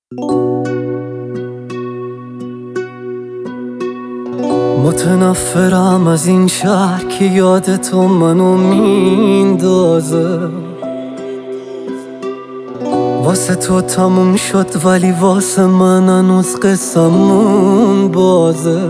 متنفرم از این شهر که یاد تو منو میندازه. واسه تو تموم شد ولی واسه من هنوز قصمون بازه.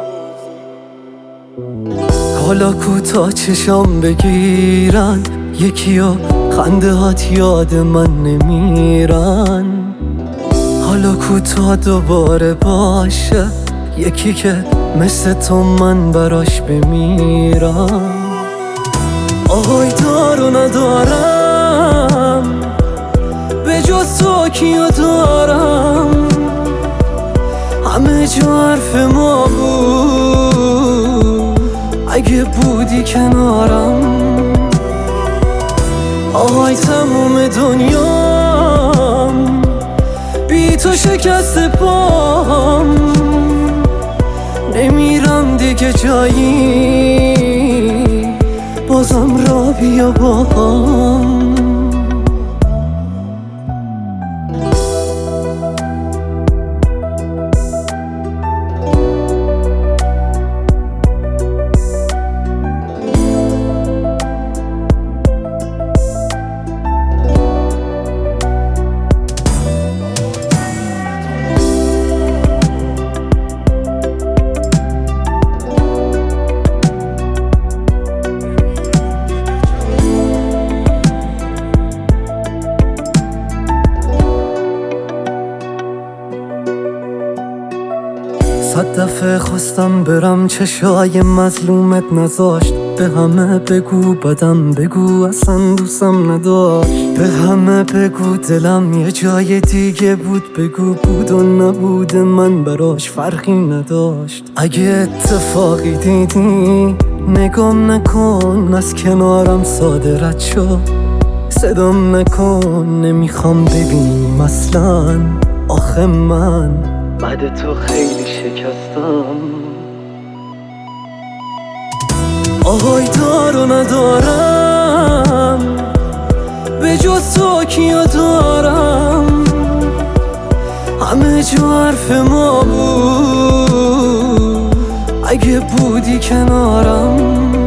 حالا کوتا چشام بگیرن یکیا خنده هات یاد من نمیرن. حالا کوتا دوباره باشه یکی که مثل تو من براش بمیرم. آهای دارو ندارم به جز تو کیو دارم. همه جا حرف ما بود اگه بودی کنارم. آهای تموم دنیام بی تو شکست پام. نمیرم دیگه جایی بازم را بیا باهم. صد دفعه خواستم برم چشای مظلومت نذاشت. به همه بگو بدم بگو اصلا دوستم نداشت. به همه بگو دلم یه جای دیگه بود بگو بود و نبود من براش فرقی نداشت. اگه اتفاقی دیدی نگام نکن از کنارم ساده رد شو. صدام نکن نمیخوام ببینیم اصلا. آخه من بعد تو خیلی شکستم. آهای دارو ندارم به جز تو کیو دارم. همه جا حرف ما بود اگه بودی کنارم.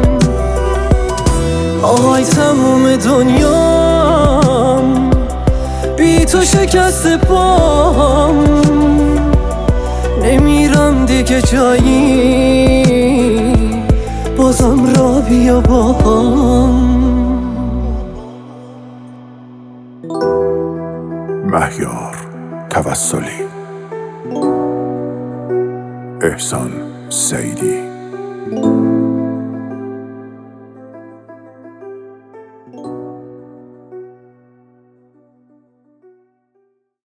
آهای تموم دنیام بی تو شکست پام. نمیرم دیگه جایی بازم را بیا باهم. مهیار توسلی، احسان سیدی.